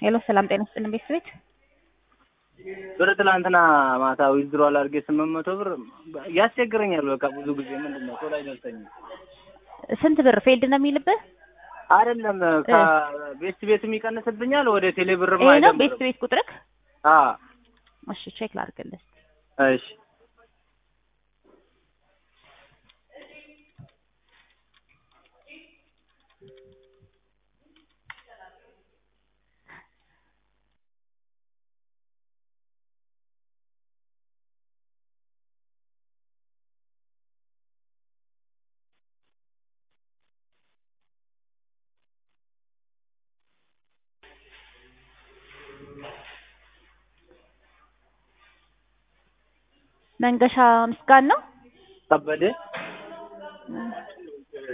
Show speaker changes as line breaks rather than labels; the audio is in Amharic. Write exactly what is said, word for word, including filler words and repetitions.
ሄሎ ሰላም ጤና ይስጥልን ቤተሰቦች።
ብር ትላንትና ማታ ዊዝድሮዋል አድርጌ ስምንት መቶ ብር ያስቸግረኛል። በቃ ብዙ ጊዜ ምንድነው ቶሎ አይደርሰኝም።
ስንት ብር ፌልድ ነው የሚልብህ?
አይደለም ከቤት ቤትም ይቀንስብኛል ወደ ቴሌ ብርም
ይሄ ነው
አይደለም።
ቤት ቤት ቁጥርክ?
አዎ
እሺ ቼክ ላድርግልህ።
እሺ
መንገሻ ምስጋን ነው
ከበደ